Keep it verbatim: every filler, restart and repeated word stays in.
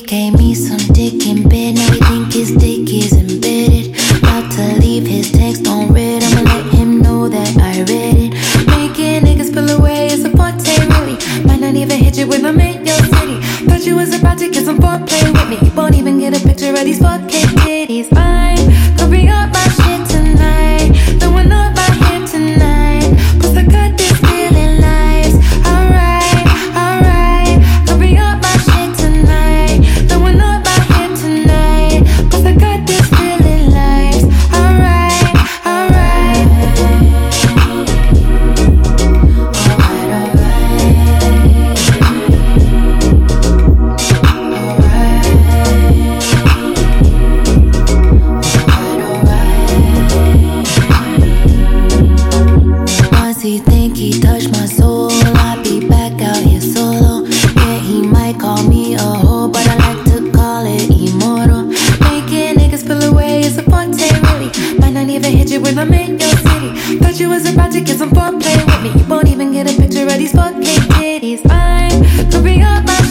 gave me some dick in bed. Now he think his dick is embedded. About to leave his text on red. I'ma let him know that I read it. Making niggas pull away is a forte, really. Might not even hit you when I'm in your city. Thought you was about to get some foreplay with me. You won't even get a picture of these four K titties. Fine, go bring up my shit tonight. Throwing up my hair tonight. Plus I got this feeling nice. Alright, alright. Go bring up my shit tonight. Throwing up my hair tonight. Plus I got this feeling nice. Alright, alright. Alright, alright. Once he think he touched my soul, I be back out here solo. Yeah, he might call me a hoe, but I like to call it immortal. Making niggas pull away is a forte, really. Might not even hit you when I'm in your city. Thought you was about to get some foreplay with me. You won't even get a picture of these four K titties. Fine, go bring up my